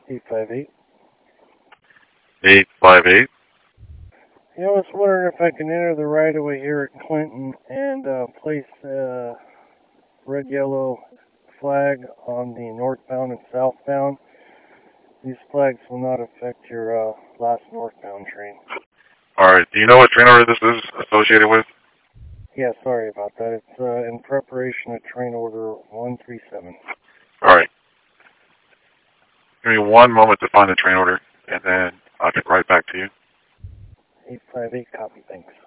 858. 858. Yeah, I was wondering if I can enter the right of way here at Clinton and place a red yellow flag on the northbound and southbound. These flags will not affect your last northbound train. Alright, do you know what train order this is associated with? Yeah, sorry about that. It's in preparation of train order 137. Alright, give me one moment to find the train order, and then I'll get right back to you. 858, copy, thanks.